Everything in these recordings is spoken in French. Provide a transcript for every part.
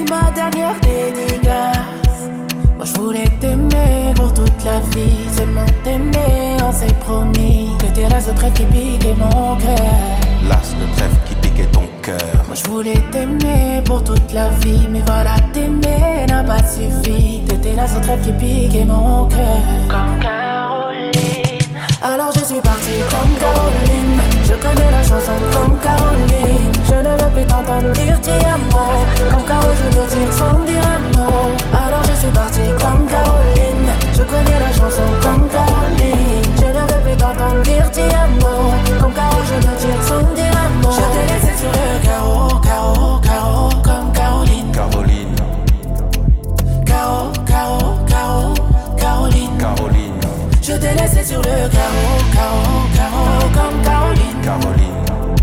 voici ma dernière dédicace. Moi je voulais t'aimer pour toute la vie, seulement t'aimer, on s'est promis. T'étais l'as de trêve qui piquait mon cœur. L'as de trêve qui piquait ton cœur. Moi je voulais t'aimer pour toute la vie, mais voilà, t'aimer n'a pas suffi. T'étais l'as de trêve qui piquait mon cœur. Comme Caroline. Alors je suis partie comme Caroline. Je connais la chanson comme Caroline. Je ne veux plus t'entendre dire ti amo. Comme Caro je veux dire sans dire un mot. Alors je suis partie comme Caroline. Je connais la chanson comme Caroline. Je ne veux plus t'entendre dire ti amo. Comme Caro je veux dire sans dire un mot. Je t'ai laissé sur le carreau, carreau, carreau. Comme Caroline. Caroline. Caro, Caro, Caro, Caroline. Caroline. Je t'ai laissé sur le carreau, carreau, carreau. Comme Caroline. Caroline.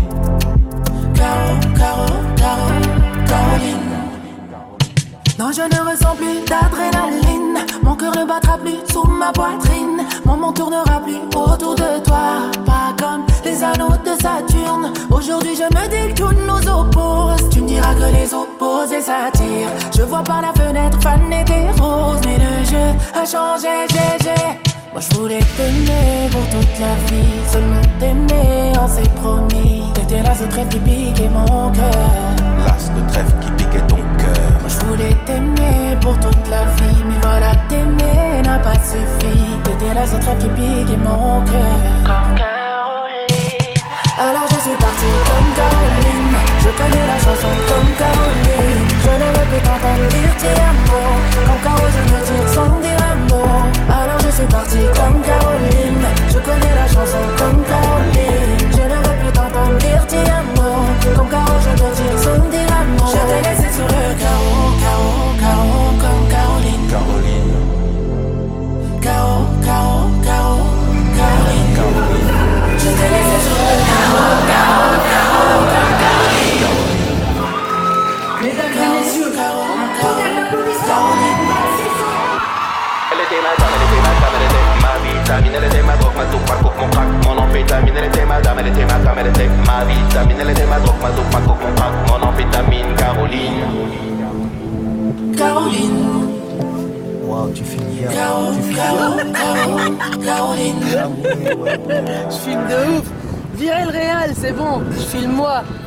Caro, Caro, Caro, Caroline. Non, je ne ressens plus d'adrénaline. Mon cœur ne battra plus sous ma poitrine. Mon monde tournera plus autour de toi. Pas comme les anneaux de Saturne. Aujourd'hui je me dis que tout nous oppose. Tu me diras que les opposés s'attirent. Je vois par la fenêtre faner des roses. Mais le jeu a changé, GG. Moi je voulais t'aimer pour toute la vie. Seulement t'aimer, on s'est promis. T'étais l'as de trêve qui piquait mon cœur. L'as de trêve qui piquait ton cœur. Moi je voulais t'aimer pour toute la vie. Mais voilà, t'aimer n'a pas suffi. T'étais l'as de trêve qui piquait mon cœur. Comme Caroline. Alors je suis partie comme Caroline. Je connais la chanson comme Caroline. Je ne veux plus t'entendre dire ti amo. Comme Caro je veux dire sans dire un mot. Alors je suis partie comme Caroline. Je connais la chanson comme Caroline. Je ne veux plus t'entendre dire ti amo. Comme Caro je veux dire sans dire un mot. Je t'ai laissé sur le carreau, carreau, carreau. Comme Caroline. Caroline. Caro, Caro, Caro, Caroline. Caroline. Je t'ai laissé sur le carreau, carreau, carreau. Comme Caroline. Mesdames et messieurs, Caroline. Elle était ma dame, elle était ma femme, elle était ma vitamine, elle était ma drogue, ma dope, ma coke, mon crack, mon amphétamine, elle était ma dame, elle était ma femme, elle était ma vitamine, elle était ma drogue, ma dope, ma coke, mon crack, mon amphétamine, Caroline. Caroline. Wow, tu filmes bien. Caro, Caro, Caroline. je filme de ouf. Virez le réal, c'est bon, je filme moi.